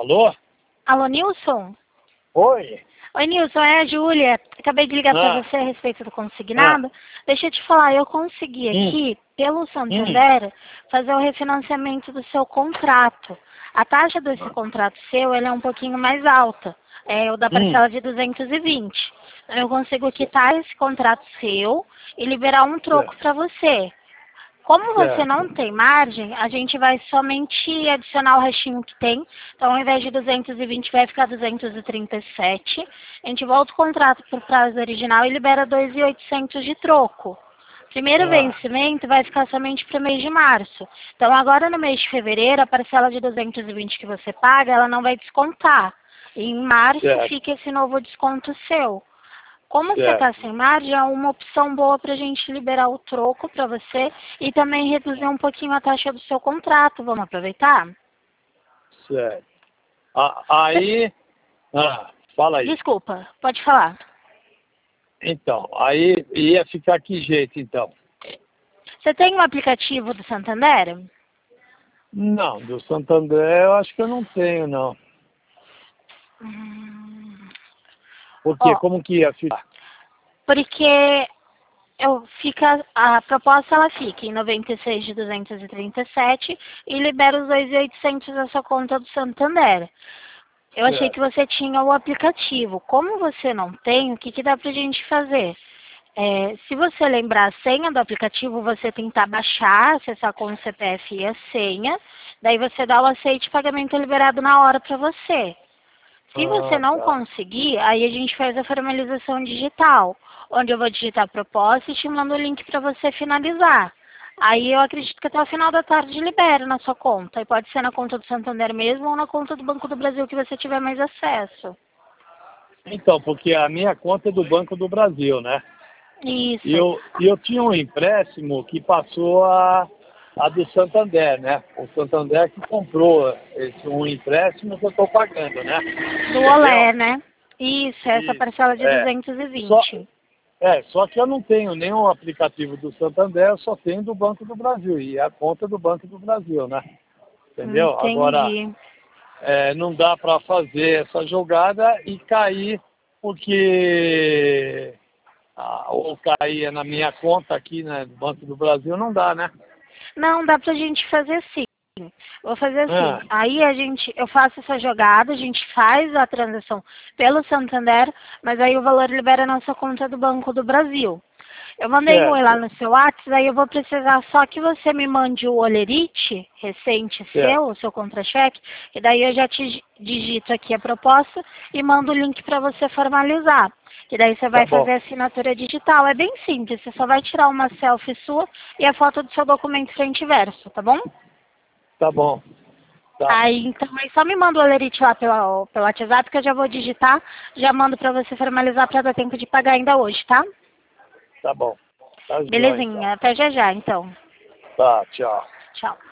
Alô? Alô, Nilson? Oi? Oi, Nilson, é a Júlia. Acabei de ligar para você a respeito do consignado. Deixa eu te falar, eu consegui aqui, pelo Santander, fazer o refinanciamento do seu contrato. A taxa desse contrato seu, ela é um pouquinho mais alta. É o da parcela de 220. Eu consigo quitar esse contrato seu e liberar um troco para você. Como você não tem margem, a gente vai somente adicionar o restinho que tem. Então, ao invés de 220, vai ficar 237. A gente volta o contrato para o prazo original e libera 2.800 de troco. Primeiro vencimento vai ficar somente para o mês de março. Então, agora no mês de fevereiro, a parcela de 220 que você paga, ela não vai descontar. E em março fica esse novo desconto seu. Como você está sem margem, é uma opção boa para a gente liberar o troco para você e também reduzir um pouquinho a taxa do seu contrato. Vamos aproveitar? Certo. Aí... fala aí. Desculpa, pode falar. Então, aí ia ficar que jeito, então? Você tem um aplicativo do Santander? Não, do Santander eu acho que eu não tenho, não. Por quê? Como que ia ficar? Porque a proposta ela fica em 96 de 237 e libera os 2.800 da sua conta do Santander. Eu achei que você tinha o aplicativo. Como você não tem, o que dá pra gente fazer? Se você lembrar a senha do aplicativo, você tentar baixar, acessar com o CPF e a senha, daí você dá o aceite e pagamento liberado na hora para você. Se você não conseguir, aí a gente faz a formalização digital, onde eu vou digitar a proposta e te mando o link para você finalizar. Aí eu acredito que até o final da tarde libera na sua conta. E pode ser na conta do Santander mesmo ou na conta do Banco do Brasil que você tiver mais acesso. Então, porque a minha conta é do Banco do Brasil, né? Isso. E eu tinha um empréstimo que passou a do Santander, né? O Santander que comprou um empréstimo que eu estou pagando, né? Do Olé, né? Isso, essa parcela de 220. Só que eu não tenho nenhum aplicativo do Santander, eu só tenho do Banco do Brasil, e a conta do Banco do Brasil, né? Entendeu? Entendi. Agora, não dá para fazer essa jogada e cair, porque ou cair na minha conta aqui, né, do Banco do Brasil, não dá, né? Não, dá pra gente fazer assim. Vou fazer assim, aí eu faço essa jogada, a gente faz a transação pelo Santander, mas aí o valor libera na sua conta do Banco do Brasil. Eu mandei um oi lá no seu WhatsApp, aí eu vou precisar só que você me mande o olerite recente seu, o seu contra-cheque, e daí eu já te digito aqui a proposta e mando o link para você formalizar. Que daí você vai fazer a assinatura digital. É bem simples, você só vai tirar uma selfie sua e a foto do seu documento frente e verso, tá bom? Tá bom. Tá. Aí, então, aí só me manda o olerite lá pelo WhatsApp que eu já vou digitar, já mando para você formalizar para dar tempo de pagar ainda hoje, tá? Tá bom. Tá Belezinha, então. até já já, então. Tá, tchau. Tchau.